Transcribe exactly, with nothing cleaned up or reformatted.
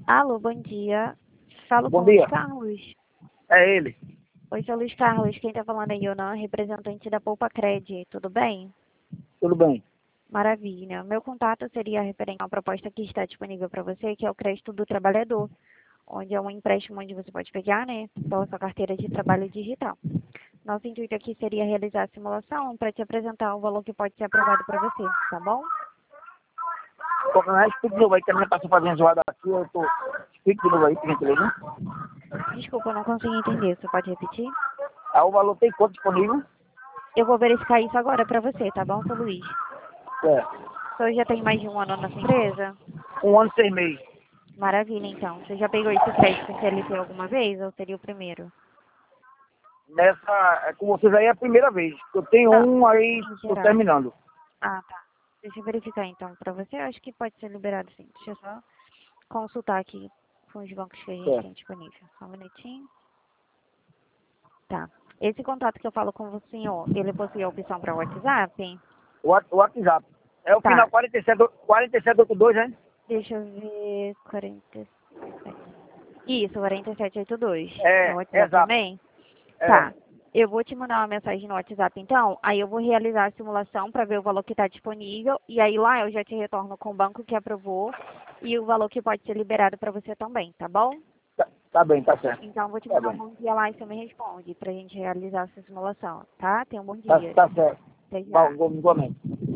Alô, bom dia. Falo com Bom o Luiz dia. Carlos. É ele. Oi, seu Luiz Carlos. Quem está falando é Yonan, representante da Poupa Cred. Tudo bem? Tudo bem. Maravilha. Meu contato seria referente a uma proposta que está disponível para você, que é o crédito do trabalhador, onde é um empréstimo onde você pode pegar, né, pela sua carteira de trabalho digital. Nosso intuito aqui seria realizar a simulação para te apresentar o valor que pode ser aprovado para você, tá bom? Qualquer mais, explica de novo aí, que a minha passou fazendo zoada aqui, eu tô... Explica de novo aí, por gentileza. Desculpa, eu não consegui entender. Você pode repetir? Ah, o valor tem quanto disponível? Eu vou verificar isso agora para você, tá bom, seu Luiz? É. O senhor já tem mais de um ano na sua empresa? Um ano e seis meses. Maravilha, então. Você já pegou esse crédito em C L T alguma vez ou seria o primeiro? Nessa, é, com vocês aí é a primeira vez. Eu tenho Não, um, aí em tô geral. terminando. Ah, tá. Deixa eu verificar então para você. Eu acho que pode ser liberado sim. Deixa eu só consultar aqui com os bancos que a gente É. tem disponível. Só um minutinho. Tá. Esse contato que eu falo com o senhor, ele possui a opção para WhatsApp? O What- o WhatsApp. É o Tá. final quarenta e sete, quarenta e sete oitenta e dois, né? Deixa eu ver. quarenta e sete. Isso, quarenta e sete oitenta e dois. É o É, WhatsApp exato. também? É. Tá. Eu vou te mandar uma mensagem no WhatsApp então, aí eu vou realizar a simulação para ver o valor que está disponível e aí lá eu já te retorno com o banco que aprovou e o valor que pode ser liberado para você também, tá bom? Tá, tá bem, tá certo. Então eu vou te Tá mandar um bem. bom dia lá e você me responde para a gente realizar essa simulação, tá? Tenha um bom Tá, dia. tá certo. Até Bom, já. igualmente.